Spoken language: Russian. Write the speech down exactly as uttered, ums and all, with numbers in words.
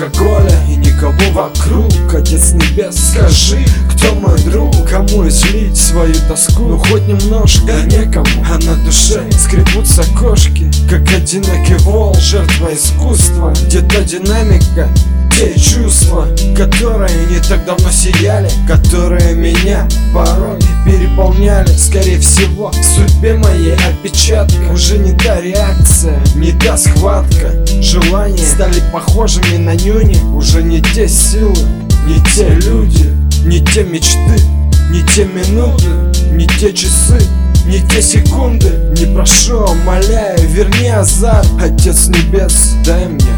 алкоголя и никого вокруг. Отец небес, скажи, кто мой друг? Кому излить свою тоску? Ну хоть немножко, да некому, а на душе скребутся кошки, как одинокий волк, жертва искусства. Где-то динамика, те чувства, которые не так давно сияли, которые меня порой переполняли. Скорее всего, в судьбе моей отпечатка уже не та реакция, не та схватка. Желания стали похожими на нюни. Уже не те силы, не те люди, не те мечты, не те минуты, не те часы, не те секунды. Не прошу, умоляю, верни азарт. Отец небес, дай мне